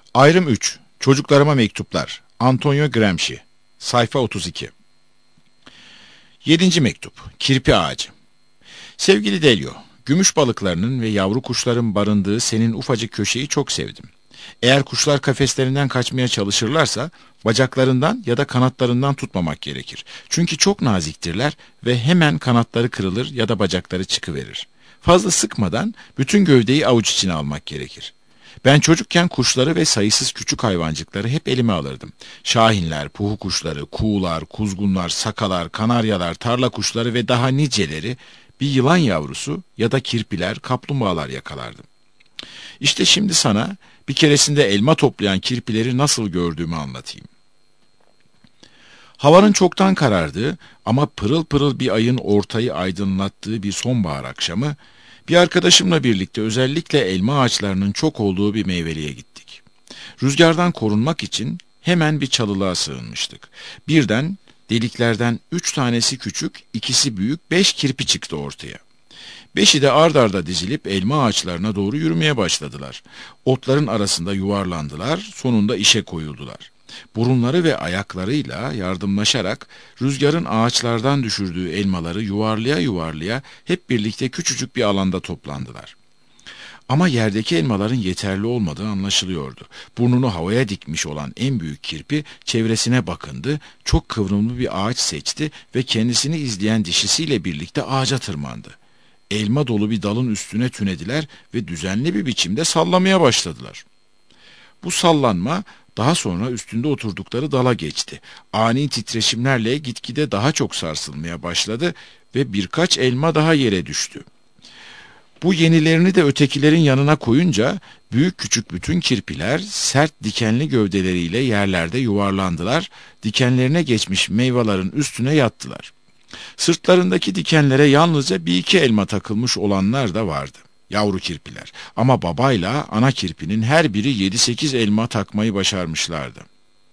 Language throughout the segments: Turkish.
Ayrım 3. Çocuklarıma mektuplar. Antonio Gramsci. Sayfa 32. 7. mektup. Kirpi ağacı. Sevgili Delio, gümüş balıklarının ve yavru kuşların barındığı senin ufacık köşeyi çok sevdim. Eğer kuşlar kafeslerinden kaçmaya çalışırlarsa bacaklarından ya da kanatlarından tutmamak gerekir. Çünkü çok naziktirler ve hemen kanatları kırılır ya da bacakları çıkıverir. Fazla sıkmadan bütün gövdeyi avuç içine almak gerekir. Ben çocukken kuşları ve sayısız küçük hayvancıkları hep elime alırdım. Şahinler, puhu kuşları, kuğular, kuzgunlar, sakalar, kanaryalar, tarla kuşları ve daha niceleri, bir yılan yavrusu ya da kirpiler, kaplumbağalar yakalardım. İşte şimdi sana bir keresinde elma toplayan kirpileri nasıl gördüğümü anlatayım. Havanın çoktan karardığı ama pırıl pırıl bir ayın ortayı aydınlattığı bir sonbahar akşamı, bir arkadaşımla birlikte özellikle elma ağaçlarının çok olduğu bir meyveliğe gittik. Rüzgardan korunmak için hemen bir çalılığa sığınmıştık. Birden deliklerden 3 tanesi küçük, 2'si büyük 5 kirpi çıktı ortaya. 5'i de ard arda dizilip elma ağaçlarına doğru yürümeye başladılar. Otların arasında yuvarlandılar, sonunda işe koyuldular. Burunları ve ayaklarıyla yardımlaşarak rüzgarın ağaçlardan düşürdüğü elmaları yuvarlaya yuvarlaya hep birlikte küçücük bir alanda toplandılar. Ama yerdeki elmaların yeterli olmadığı anlaşılıyordu. Burnunu havaya dikmiş olan en büyük kirpi çevresine bakındı, çok kıvrımlı bir ağaç seçti ve kendisini izleyen dişisiyle birlikte ağaca tırmandı. Elma dolu bir dalın üstüne tünediler ve düzenli bir biçimde sallamaya başladılar. Bu sallanma daha sonra üstünde oturdukları dala geçti. Ani titreşimlerle gitgide daha çok sarsılmaya başladı ve birkaç elma daha yere düştü. Bu yenilerini de ötekilerin yanına koyunca büyük küçük bütün kirpiler sert dikenli gövdeleriyle yerlerde yuvarlandılar, dikenlerine geçmiş meyvelerin üstüne yattılar. Sırtlarındaki dikenlere yalnızca bir iki elma takılmış olanlar da vardı. Yavru kirpiler. Ama babayla ana kirpinin her biri 7-8 elma takmayı başarmışlardı.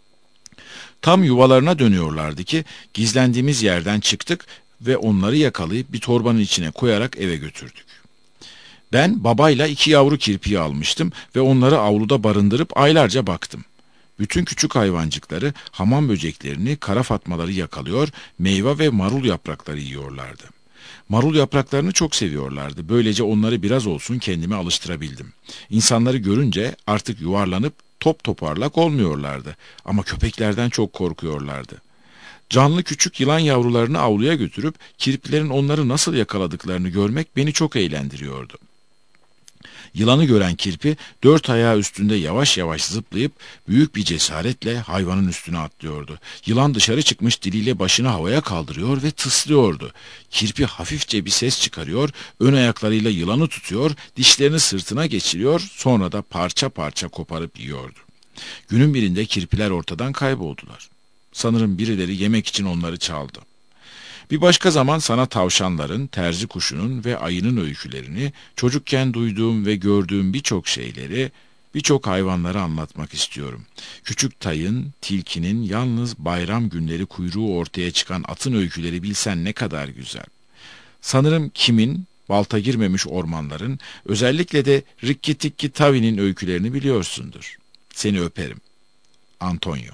Tam yuvalarına dönüyorlardı ki gizlendiğimiz yerden çıktık ve onları yakalayıp bir torbanın içine koyarak eve götürdük. Ben babayla 2 yavru kirpiyi almıştım ve onları avluda barındırıp aylarca baktım. Bütün küçük hayvancıkları, hamam böceklerini, kara fatmaları yakalıyor, meyve ve marul yaprakları yiyorlardı. Marul yapraklarını çok seviyorlardı. Böylece onları biraz olsun kendime alıştırabildim. İnsanları görünce artık yuvarlanıp top toparlak olmuyorlardı. Ama köpeklerden çok korkuyorlardı. Canlı küçük yılan yavrularını avluya götürüp kirpilerin onları nasıl yakaladıklarını görmek beni çok eğlendiriyordu. Yılanı gören kirpi 4 ayağı üstünde yavaş yavaş zıplayıp büyük bir cesaretle hayvanın üstüne atlıyordu. Yılan dışarı çıkmış diliyle başını havaya kaldırıyor ve tıslıyordu. Kirpi hafifçe bir ses çıkarıyor, ön ayaklarıyla yılanı tutuyor, dişlerini sırtına geçiriyor, sonra da parça parça koparıp yiyordu. Günün birinde kirpiler ortadan kayboldular. Sanırım birileri yemek için onları çaldı. Bir başka zaman sana tavşanların, terzi kuşunun ve ayının öykülerini, çocukken duyduğum ve gördüğüm birçok şeyleri, birçok hayvanları anlatmak istiyorum. Küçük tayın, tilkinin, yalnız bayram günleri kuyruğu ortaya çıkan atın öyküleri bilsen ne kadar güzel. Sanırım kimin, balta girmemiş ormanların, özellikle de Rikki Tikki Tavi'nin öykülerini biliyorsundur. Seni öperim. Antonio.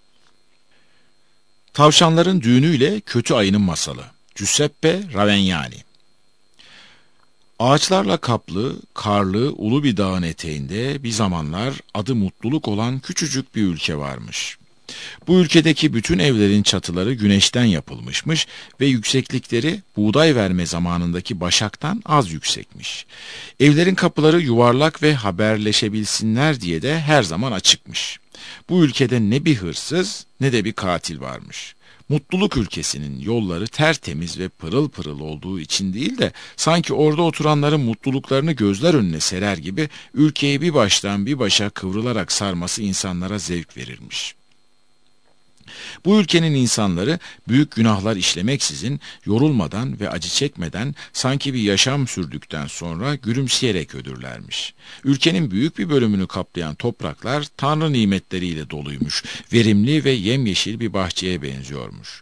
Tavşanların düğünüyle kötü ayının masalı. Giuseppe Ravegnani. Ağaçlarla kaplı, karlı, ulu bir dağın eteğinde bir zamanlar adı mutluluk olan küçücük bir ülke varmış. Bu ülkedeki bütün evlerin çatıları güneşten yapılmışmış ve yükseklikleri buğday verme zamanındaki başaktan az yüksekmiş. Evlerin kapıları yuvarlak ve haberleşebilsinler diye de her zaman açıkmış. Bu ülkede ne bir hırsız ne de bir katil varmış. Mutluluk ülkesinin yolları tertemiz ve pırıl pırıl olduğu için değil de sanki orada oturanların mutluluklarını gözler önüne serer gibi ülkeyi bir baştan bir başa kıvrılarak sarması insanlara zevk verirmiş. Bu ülkenin insanları büyük günahlar işlemeksizin, yorulmadan ve acı çekmeden sanki bir yaşam sürdükten sonra gülümseyerek ödürlermiş. Ülkenin büyük bir bölümünü kaplayan topraklar Tanrı nimetleriyle doluymuş, verimli ve yemyeşil bir bahçeye benziyormuş.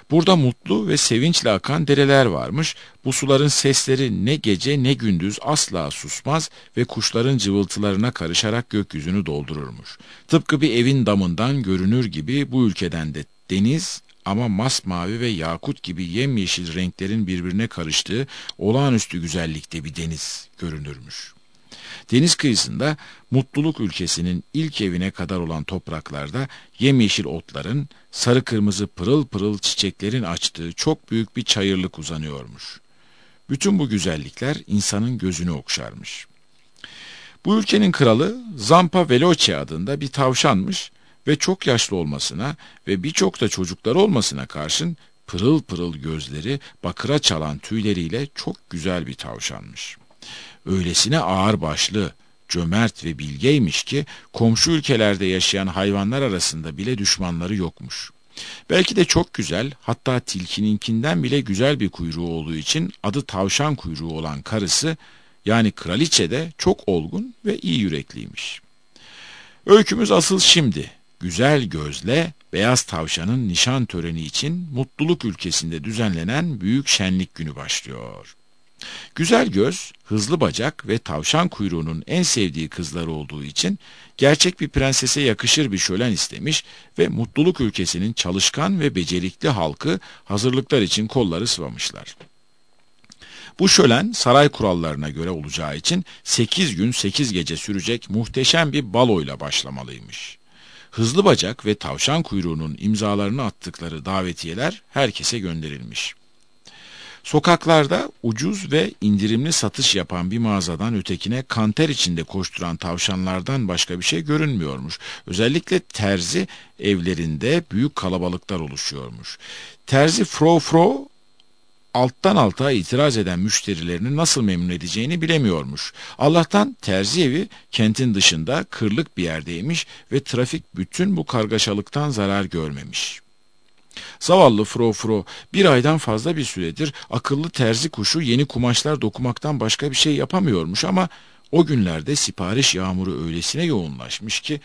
Burada mutlu ve sevinçle akan dereler varmış. Bu suların sesleri ne gece ne gündüz asla susmaz ve kuşların cıvıltılarına karışarak gökyüzünü doldururmuş. Tıpkı bir evin damından görünür gibi bu ülkeden de deniz ama masmavi ve yakut gibi yemyeşil renklerin birbirine karıştığı olağanüstü güzellikte bir deniz görünürmüş. Deniz kıyısında mutluluk ülkesinin ilk evine kadar olan topraklarda yemyeşil otların, sarı kırmızı pırıl pırıl çiçeklerin açtığı çok büyük bir çayırlık uzanıyormuş. Bütün bu güzellikler insanın gözünü okşarmış. Bu ülkenin kralı Zampa Veloce adında bir tavşanmış ve çok yaşlı olmasına ve birçok da çocukları olmasına karşın pırıl pırıl gözleri, bakıra çalan tüyleriyle çok güzel bir tavşanmış. Öylesine ağırbaşlı, cömert ve bilgeymiş ki komşu ülkelerde yaşayan hayvanlar arasında bile düşmanları yokmuş. Belki de çok güzel, hatta tilkininkinden bile güzel bir kuyruğu olduğu için adı tavşan kuyruğu olan karısı, yani kraliçe de çok olgun ve iyi yürekliymiş. Öykümüz asıl şimdi. Güzel gözle beyaz tavşanın nişan töreni için mutluluk ülkesinde düzenlenen büyük şenlik günü başlıyor. Güzel göz, hızlı bacak ve tavşan kuyruğunun en sevdiği kızları olduğu için gerçek bir prensese yakışır bir şölen istemiş ve mutluluk ülkesinin çalışkan ve becerikli halkı hazırlıklar için kolları sıvamışlar. Bu şölen saray kurallarına göre olacağı için 8 gün 8 gece sürecek muhteşem bir baloyla başlamalıymış. Hızlı bacak ve tavşan kuyruğunun imzalarını attıkları davetiyeler herkese gönderilmiş. Sokaklarda ucuz ve indirimli satış yapan bir mağazadan ötekine kanter içinde koşturan tavşanlardan başka bir şey görünmüyormuş. Özellikle terzi evlerinde büyük kalabalıklar oluşuyormuş. Terzi Frou alttan alta itiraz eden müşterilerini nasıl memnun edeceğini bilemiyormuş. Allah'tan terzi evi kentin dışında kırlık bir yerdeymiş ve trafik bütün bu kargaşalıktan zarar görmemiş. Zavallı Frou bir aydan fazla bir süredir akıllı terzi kuşu yeni kumaşlar dokumaktan başka bir şey yapamıyormuş ama o günlerde sipariş yağmuru öylesine yoğunlaşmış ki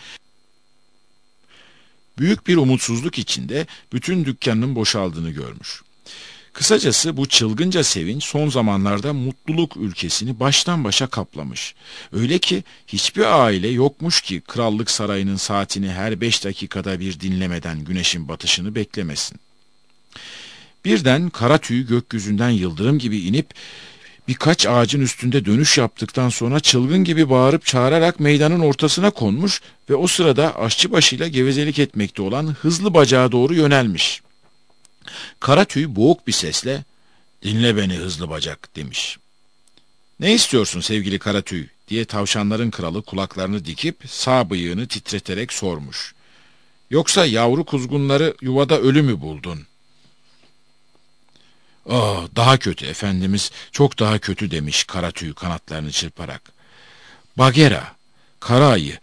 büyük bir umutsuzluk içinde bütün dükkanının boşaldığını görmüş. Kısacası bu çılgınca sevinç son zamanlarda mutluluk ülkesini baştan başa kaplamış. Öyle ki hiçbir aile yokmuş ki krallık sarayının saatini her 5 dakikada bir dinlemeden güneşin batışını beklemesin. Birden kara tüy gökyüzünden yıldırım gibi inip birkaç ağacın üstünde dönüş yaptıktan sonra çılgın gibi bağırıp çağırarak meydanın ortasına konmuş ve o sırada aşçıbaşıyla gevezelik etmekte olan hızlı bacağa doğru yönelmiş. Kara tüy boğuk bir sesle "Dinle beni hızlı bacak" demiş. "Ne istiyorsun sevgili kara tüy?" diye tavşanların kralı kulaklarını dikip sağ bıyığını titreterek sormuş. "Yoksa yavru kuzgunları yuvada ölü mü buldun?" "Ah, daha kötü efendimiz, çok daha kötü" demiş kara tüy kanatlarını çırparak. "Bagheera, kara ayı,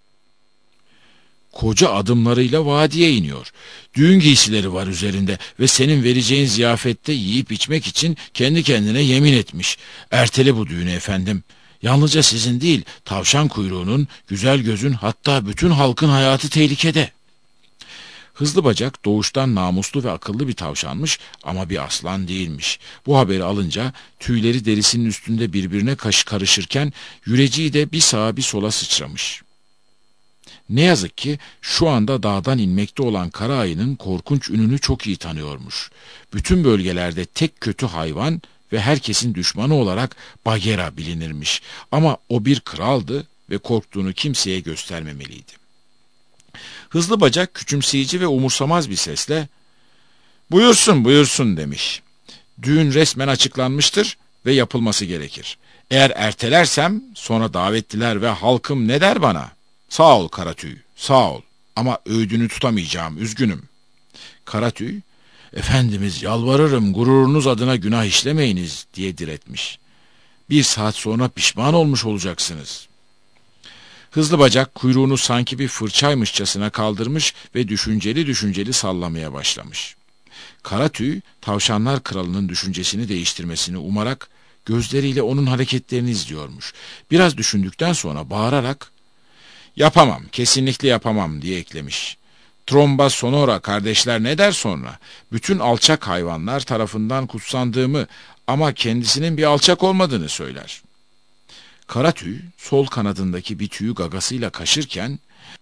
koca adımlarıyla vadiye iniyor. Düğün giysileri var üzerinde ve senin vereceğin ziyafette yiyip içmek için kendi kendine yemin etmiş. Ertele bu düğünü efendim. Yalnızca sizin değil, tavşan kuyruğunun, güzel gözün, hatta bütün halkın hayatı tehlikede." Hızlı bacak doğuştan namuslu ve akıllı bir tavşanmış ama bir aslan değilmiş. Bu haberi alınca tüyleri derisinin üstünde birbirine karışırken yüreciği de bir sağa bir sola sıçramış. Ne yazık ki şu anda dağdan inmekte olan kara ayının korkunç ününü çok iyi tanıyormuş. Bütün bölgelerde tek kötü hayvan ve herkesin düşmanı olarak Bagheera bilinirmiş. Ama o bir kraldı ve korktuğunu kimseye göstermemeliydi. Hızlı bacak küçümseyici ve umursamaz bir sesle "Buyursun buyursun" demiş. "Düğün resmen açıklanmıştır ve yapılması gerekir. Eğer ertelersem sonra davetliler ve halkım ne der bana? Sağ ol Karatüy, sağ ol ama öğüdünü tutamayacağım, üzgünüm." Karatüy, "Efendimiz yalvarırım gururunuz adına günah işlemeyiniz" diye diretmiş. "Bir saat sonra pişman olmuş olacaksınız." Hızlı bacak kuyruğunu sanki bir fırçaymışçasına kaldırmış ve düşünceli düşünceli sallamaya başlamış. Karatüy, tavşanlar kralının düşüncesini değiştirmesini umarak gözleriyle onun hareketlerini izliyormuş. Biraz düşündükten sonra bağırarak "Yapamam, kesinlikle yapamam" diye eklemiş. Tromba sonora kardeşler ne der sonra? Bütün alçak hayvanlar tarafından kutsandığımı ama kendisinin bir alçak olmadığını söyler. Karatüy sol kanadındaki bir tüyü gagasıyla kaşırken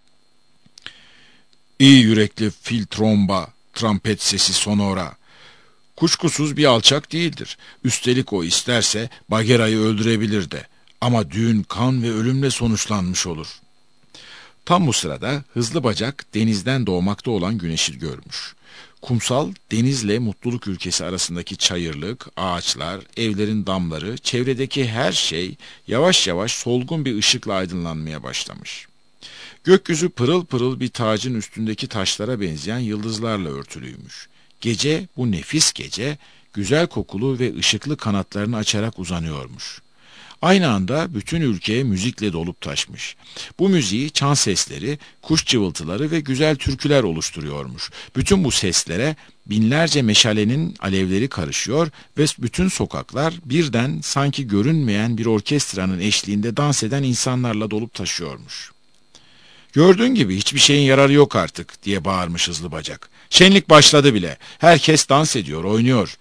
iyi yürekli fil tromba, trompet sesi sonora. Kuşkusuz bir alçak değildir. Üstelik o isterse Bagheera'yı öldürebilir de. Ama düğün kan ve ölümle sonuçlanmış olur. Tam bu sırada hızlı bacak denizden doğmakta olan güneşi görmüş. Kumsal, denizle mutluluk ülkesi arasındaki çayırlık, ağaçlar, evlerin damları, çevredeki her şey yavaş yavaş solgun bir ışıkla aydınlanmaya başlamış. Gökyüzü pırıl pırıl bir tacın üstündeki taşlara benzeyen yıldızlarla örtülüymüş. Gece, bu nefis gece, güzel kokulu ve ışıklı kanatlarını açarak uzanıyormuş. Aynı anda bütün ülke müzikle dolup taşmış. Bu müziği çan sesleri, kuş cıvıltıları ve güzel türküler oluşturuyormuş. Bütün bu seslere binlerce meşalenin alevleri karışıyor ve bütün sokaklar birden sanki görünmeyen bir orkestranın eşliğinde dans eden insanlarla dolup taşıyormuş. "Gördüğün gibi hiçbir şeyin yararı yok artık," diye bağırmış hızlı bacak. "Şenlik başladı bile. Herkes dans ediyor, oynuyor."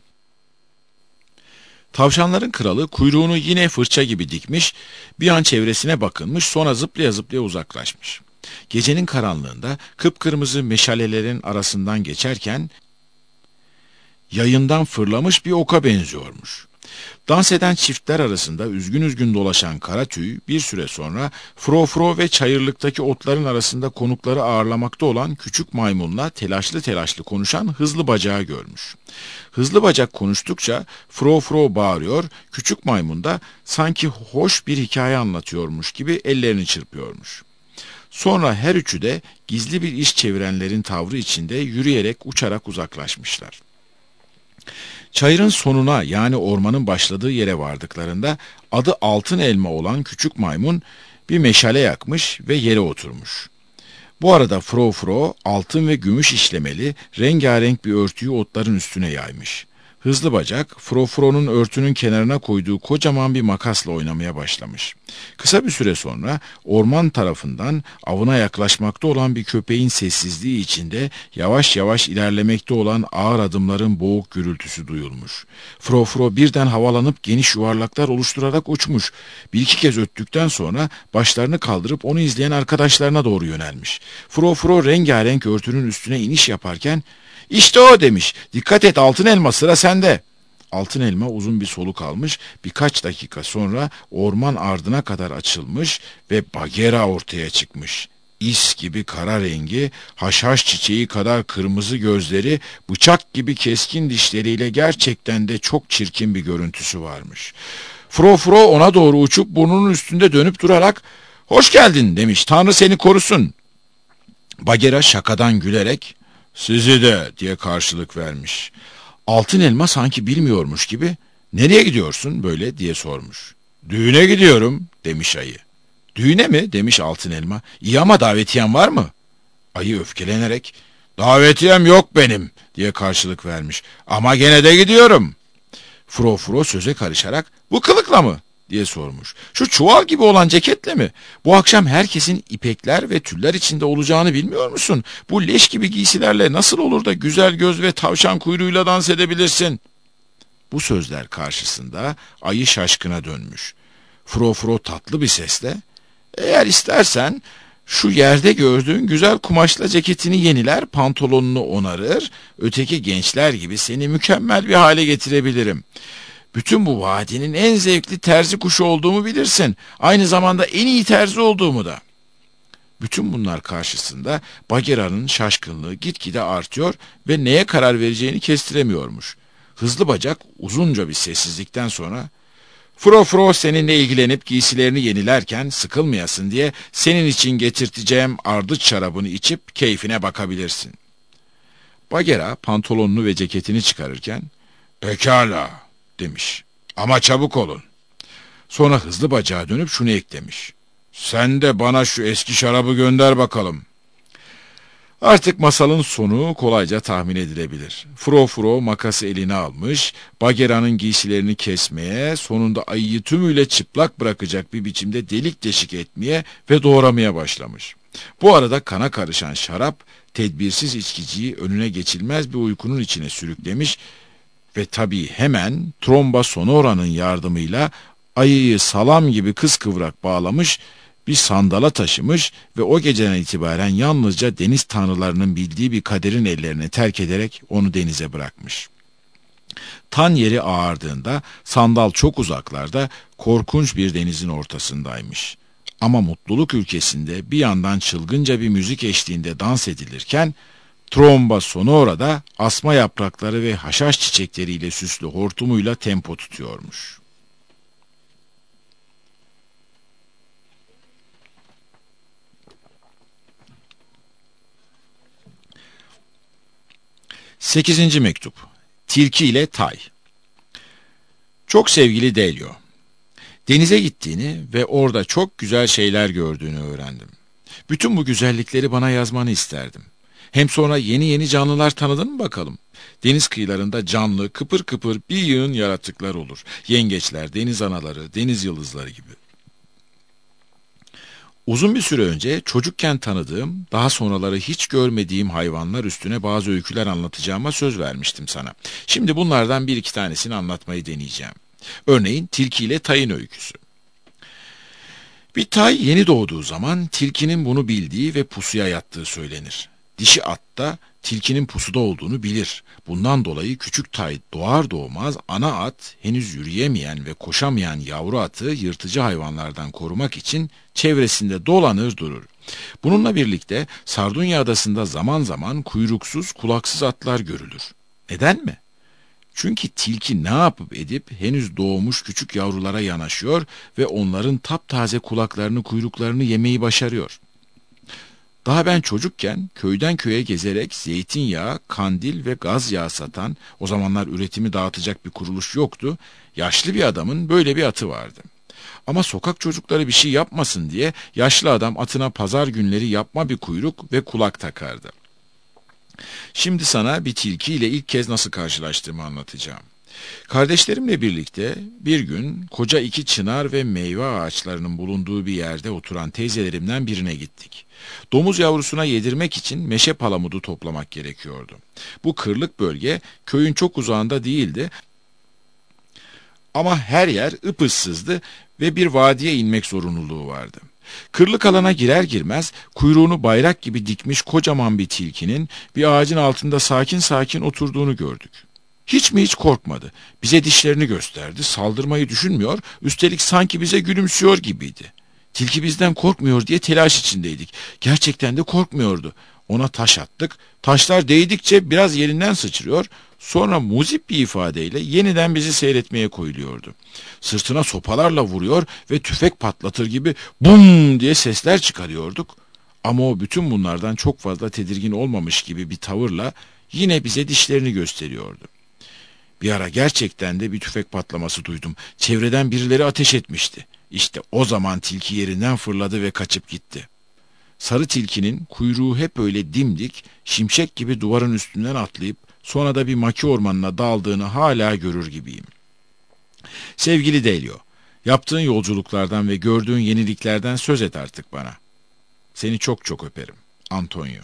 Tavşanların kralı kuyruğunu yine fırça gibi dikmiş, bir an çevresine bakınmış, sonra zıplaya zıplaya uzaklaşmış. Gecenin karanlığında kıpkırmızı meşalelerin arasından geçerken yayından fırlamış bir oka benziyormuş. Dans eden çiftler arasında üzgün üzgün dolaşan Karatüy bir süre sonra Frofro ve çayırlıktaki otların arasında konukları ağırlamakta olan küçük maymunla telaşlı telaşlı konuşan hızlı bacağı görmüş. Hızlı bacak konuştukça Frofro bağırıyor, küçük maymun da sanki hoş bir hikaye anlatıyormuş gibi ellerini çırpıyormuş. Sonra her üçü de gizli bir iş çevirenlerin tavrı içinde yürüyerek uçarak uzaklaşmışlar. Çayırın sonuna yani ormanın başladığı yere vardıklarında adı altın elma olan küçük maymun bir meşale yakmış ve yere oturmuş. Bu arada Frofro altın ve gümüş işlemeli rengarenk bir örtüyü otların üstüne yaymış. Hızlı bacak Frofro'nun örtünün kenarına koyduğu kocaman bir makasla oynamaya başlamış. Kısa bir süre sonra orman tarafından avına yaklaşmakta olan bir köpeğin sessizliği içinde yavaş yavaş ilerlemekte olan ağır adımların boğuk gürültüsü duyulmuş. Frofro birden havalanıp geniş yuvarlaklar oluşturarak uçmuş. Bir iki kez öttükten sonra başlarını kaldırıp onu izleyen arkadaşlarına doğru yönelmiş. Frofro rengarenk örtünün üstüne iniş yaparken "İşte o," demiş. "Dikkat et altın elma, sıra sende." Altın elma uzun bir soluk almış, birkaç dakika sonra orman ardına kadar açılmış ve Bagheera ortaya çıkmış. İs gibi kara rengi, haşhaş çiçeği kadar kırmızı gözleri, bıçak gibi keskin dişleriyle gerçekten de çok çirkin bir görüntüsü varmış. Frofro ona doğru uçup burnunun üstünde dönüp durarak "Hoş geldin," demiş. "Tanrı seni korusun." Bagheera şakadan gülerek "Sizi de," diye karşılık vermiş. Altın elma sanki bilmiyormuş gibi "Nereye gidiyorsun böyle?" diye sormuş. "Düğüne gidiyorum," demiş ayı. "Düğüne mi?" demiş altın elma. "İyi ama davetiyen var mı?" Ayı öfkelenerek "Davetiyem yok benim," diye karşılık vermiş. "Ama gene de gidiyorum." Frofro söze karışarak "Bu kılıkla mı?" diye sormuş. "Şu çuval gibi olan ceketle mi? Bu akşam herkesin ipekler ve tüller içinde olacağını bilmiyor musun? Bu leş gibi giysilerle nasıl olur da güzel göz ve tavşan kuyruğuyla dans edebilirsin?" Bu sözler karşısında ayı şaşkına dönmüş. Frofro tatlı bir sesle "Eğer istersen şu yerde gördüğün güzel kumaşla ceketini yeniler, pantolonunu onarır, öteki gençler gibi seni mükemmel bir hale getirebilirim. Bütün bu vadinin en zevkli terzi kuşu olduğumu bilirsin. Aynı zamanda en iyi terzi olduğumu da." Bütün bunlar karşısında Bagheera'nın şaşkınlığı gitgide artıyor ve neye karar vereceğini kestiremiyormuş. Hızlı bacak uzunca bir sessizlikten sonra "Frofro seninle ilgilenip giysilerini yenilerken sıkılmayasın diye senin için getirteceğim ardıç şarabını içip keyfine bakabilirsin." Bagheera pantolonunu ve ceketini çıkarırken "Pekala," demiş. "Ama çabuk olun." Sonra hızlı bacağa dönüp şunu eklemiş. "Sen de bana şu eski şarabı gönder bakalım." Artık masalın sonu kolayca tahmin edilebilir. Fro makası eline almış, Bagheera'nın giysilerini kesmeye, sonunda ayıyı tümüyle çıplak bırakacak bir biçimde delik deşik etmeye ve doğramaya başlamış. Bu arada kana karışan şarap, tedbirsiz içkiciyi önüne geçilmez bir uykunun içine sürüklemiş ve tabii hemen tromba sonora'nın yardımıyla ayıyı salam gibi kıskıvrak bağlamış, bir sandala taşımış ve o geceden itibaren yalnızca deniz tanrılarının bildiği bir kaderin ellerine terk ederek onu denize bırakmış. Tan yeri ağardığında sandal çok uzaklarda, korkunç bir denizin ortasındaymış. Ama mutluluk ülkesinde bir yandan çılgınca bir müzik eşliğinde dans edilirken, tromba sonora'da asma yaprakları ve haşhaş çiçekleriyle süslü hortumuyla tempo tutuyormuş. Sekizinci mektup. Tilki ile Tay. Çok sevgili Delio, denize gittiğini ve orada çok güzel şeyler gördüğünü öğrendim. Bütün bu güzellikleri bana yazmanı isterdim. Hem sonra yeni canlılar tanıdın mı bakalım? Deniz kıyılarında canlı, kıpır kıpır bir yığın yaratıklar olur. Yengeçler, deniz anaları, deniz yıldızları gibi. Uzun bir süre önce çocukken tanıdığım, daha sonraları hiç görmediğim hayvanlar üstüne bazı öyküler anlatacağıma söz vermiştim sana. Şimdi bunlardan bir iki tanesini anlatmayı deneyeceğim. Örneğin tilki ile tayın öyküsü. Bir tay yeni doğduğu zaman tilkinin bunu bildiği ve pusuya yattığı söylenir. Dişi at da tilkinin pusuda olduğunu bilir. Bundan dolayı küçük tay doğar doğmaz ana at henüz yürüyemeyen ve koşamayan yavru atı yırtıcı hayvanlardan korumak için çevresinde dolanır durur. Bununla birlikte Sardunya adasında zaman zaman kuyruksuz kulaksız atlar görülür. Neden mi? Çünkü tilki ne yapıp edip henüz doğmuş küçük yavrulara yanaşıyor ve onların taptaze kulaklarını kuyruklarını yemeyi başarıyor. Daha ben çocukken köyden köye gezerek zeytinyağı, kandil ve gaz yağı satan, o zamanlar üretimi dağıtacak bir kuruluş yoktu, yaşlı bir adamın böyle bir atı vardı. Ama sokak çocukları bir şey yapmasın diye yaşlı adam atına pazar günleri yapma bir kuyruk ve kulak takardı. Şimdi sana bir tilki ile ilk kez nasıl karşılaştığımı anlatacağım. Kardeşlerimle birlikte bir gün koca iki çınar ve meyve ağaçlarının bulunduğu bir yerde oturan teyzelerimden birine gittik. Domuz yavrusuna yedirmek için meşe palamudu toplamak gerekiyordu. Bu kırlık bölge köyün çok uzağında değildi ama her yer ıpıssızdı ve bir vadiye inmek zorunluluğu vardı. Kırlık alana girer girmez kuyruğunu bayrak gibi dikmiş kocaman bir tilkinin bir ağacın altında sakin sakin oturduğunu gördük. Hiç mi hiç korkmadı. Bize dişlerini gösterdi, saldırmayı düşünmüyor, üstelik sanki bize gülümsüyor gibiydi. Tilki bizden korkmuyor diye telaş içindeydik. Gerçekten de korkmuyordu. Ona taş attık, taşlar değdikçe biraz yerinden sıçrıyor, sonra muzip bir ifadeyle yeniden bizi seyretmeye koyuluyordu. Sırtına sopalarla vuruyor ve tüfek patlatır gibi bum diye sesler çıkarıyorduk. Ama o bütün bunlardan çok fazla tedirgin olmamış gibi bir tavırla yine bize dişlerini gösteriyordu. Bir ara gerçekten de bir tüfek patlaması duydum. Çevreden birileri ateş etmişti. İşte o zaman tilki yerinden fırladı ve kaçıp gitti. Sarı tilkinin kuyruğu hep öyle dimdik, şimşek gibi duvarın üstünden atlayıp sonra da bir maki ormanına daldığını hala görür gibiyim. Sevgili Delio, yaptığın yolculuklardan ve gördüğün yeniliklerden söz et artık bana. Seni çok çok öperim. Antonio.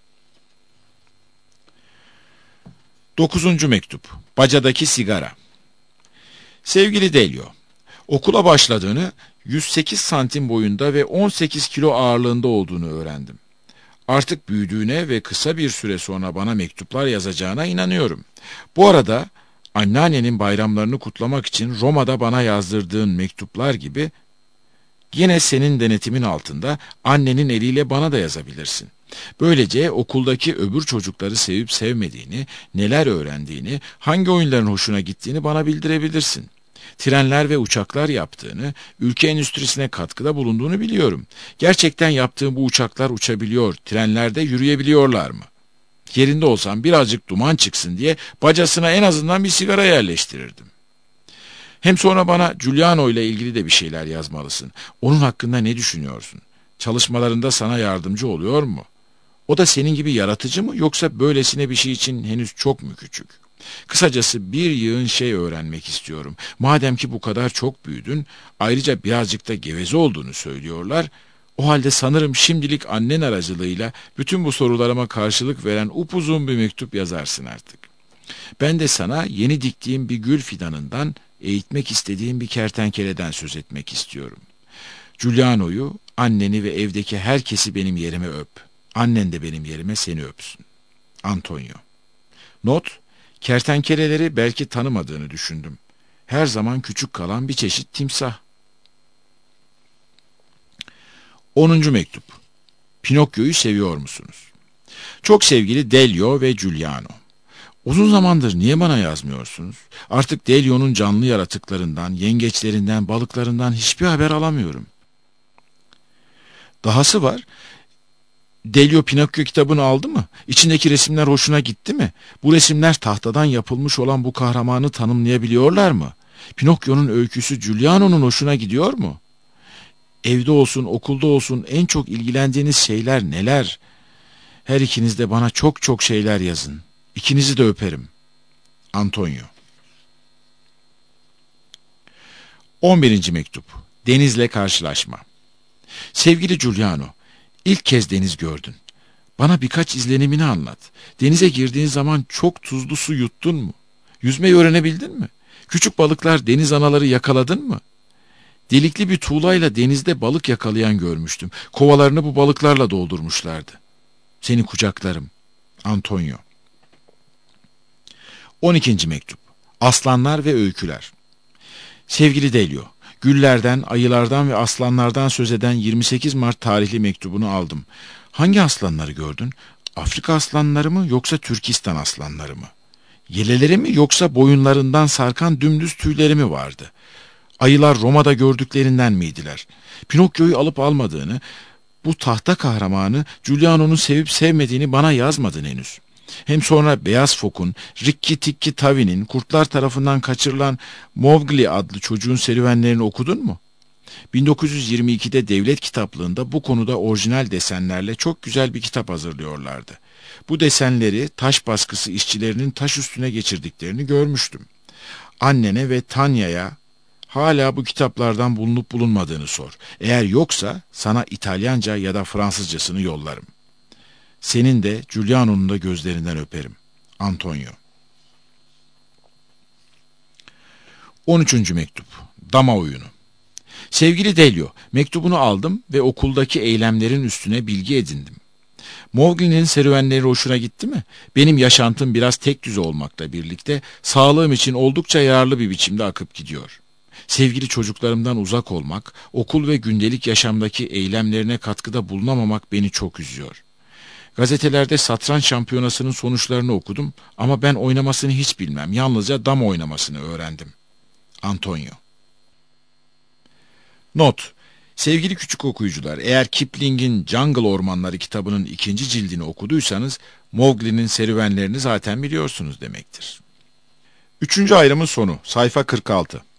9. mektup. Bacadaki sigara. Sevgili Delio, okula başladığını, 108 santim boyunda ve 18 kilo ağırlığında olduğunu öğrendim. Artık büyüdüğüne ve kısa bir süre sonra bana mektuplar yazacağına inanıyorum. Bu arada anneannenin bayramlarını kutlamak için Roma'da bana yazdırdığın mektuplar gibi yine senin denetimin altında annenin eliyle bana da yazabilirsin. Böylece okuldaki öbür çocukları sevip sevmediğini, neler öğrendiğini, hangi oyunların hoşuna gittiğini bana bildirebilirsin. Trenler ve uçaklar yaptığını, ülke endüstrisine katkıda bulunduğunu biliyorum. Gerçekten yaptığın bu uçaklar uçabiliyor, trenlerde yürüyebiliyorlar mı? Yerinde olsam birazcık duman çıksın diye bacasına en azından bir sigara yerleştirirdim. Hem sonra bana Giuliano ile ilgili de bir şeyler yazmalısın. Onun hakkında ne düşünüyorsun? Çalışmalarında sana yardımcı oluyor mu? O da senin gibi yaratıcı mı, yoksa böylesine bir şey için henüz çok mu küçük? Kısacası bir yığın şey öğrenmek istiyorum. Madem ki bu kadar çok büyüdün, ayrıca birazcık da geveze olduğunu söylüyorlar. O halde sanırım şimdilik annen aracılığıyla bütün bu sorularıma karşılık veren upuzun bir mektup yazarsın artık. Ben de sana yeni diktiğim bir gül fidanından, eğitmek istediğim bir kertenkeleden söz etmek istiyorum. Giuliano'yu, anneni ve evdeki herkesi benim yerime öp. Annen de benim yerime seni öpsün. Antonio. Not: kertenkeleleri belki tanımadığını düşündüm. Her zaman küçük kalan bir çeşit timsah. 10. mektup. Pinokyo'yu seviyor musunuz? Çok sevgili Delio ve Giuliano. Uzun zamandır niye bana yazmıyorsunuz? Artık Delio'nun canlı yaratıklarından, yengeçlerinden, balıklarından hiçbir haber alamıyorum. Dahası var. Delio Pinokyo kitabını aldı mı? İçindeki resimler hoşuna gitti mi? Bu resimler tahtadan yapılmış olan bu kahramanı tanımlayabiliyorlar mı? Pinokyo'nun öyküsü Giuliano'nun hoşuna gidiyor mu? Evde olsun, okulda olsun en çok ilgilendiğiniz şeyler neler? Her ikiniz de bana çok çok şeyler yazın. İkinizi de öperim. Antonio. 11. mektup. Denizle karşılaşma. Sevgili Giuliano, ilk kez deniz gördün. Bana birkaç izlenimini anlat. Denize girdiğin zaman çok tuzlu su yuttun mu? Yüzmeyi öğrenebildin mi? Küçük balıklar, deniz anaları yakaladın mı? Delikli bir tuğlayla denizde balık yakalayan görmüştüm. Kovalarını bu balıklarla doldurmuşlardı. Seni kucaklarım. Antonio. 12. mektup. Aslanlar ve öyküler. Sevgili Delio, güllerden, ayılardan ve aslanlardan söz eden 28 Mart tarihli mektubunu aldım. Hangi aslanları gördün? Afrika aslanları mı, yoksa Türkistan aslanları mı? Yeleleri mi, yoksa boyunlarından sarkan dümdüz tüyleri mi vardı? Ayılar Roma'da gördüklerinden miydiler? Pinokyo'yu alıp almadığını, bu tahta kahramanı Giuliano'nun sevip sevmediğini bana yazmadın henüz. Hem sonra Beyaz Fok'un, Rikki Tikki Tavi'nin kurtlar tarafından kaçırılan Mowgli adlı çocuğun serüvenlerini okudun mu? 1922'de devlet kitaplığında bu konuda orijinal desenlerle çok güzel bir kitap hazırlıyorlardı. Bu desenleri taş baskısı işçilerinin taş üstüne geçirdiklerini görmüştüm. Annene ve Tanya'ya hala bu kitaplardan bulunup bulunmadığını sor. Eğer yoksa sana İtalyanca ya da Fransızcasını yollarım. Senin de Giuliano'nun da gözlerinden öperim. Antonio. 13. mektup. Dama oyunu. Sevgili Delio, mektubunu aldım ve okuldaki eylemlerin üstüne bilgi edindim. Mowgli'nin serüvenleri hoşuna gitti mi? Benim yaşantım biraz tek düze olmakla birlikte sağlığım için oldukça yararlı bir biçimde akıp gidiyor. Sevgili çocuklarımdan uzak olmak, okul ve gündelik yaşamdaki eylemlerine katkıda bulunamamak beni çok üzüyor. Gazetelerde satranç şampiyonasının sonuçlarını okudum ama ben oynamasını hiç bilmem. Yalnızca dama oynamasını öğrendim. Antonio. Not: sevgili küçük okuyucular, eğer Kipling'in Jungle Ormanları kitabının 2. cildini okuduysanız Mowgli'nin serüvenlerini zaten biliyorsunuz demektir. 3. ayrımın sonu, sayfa 46.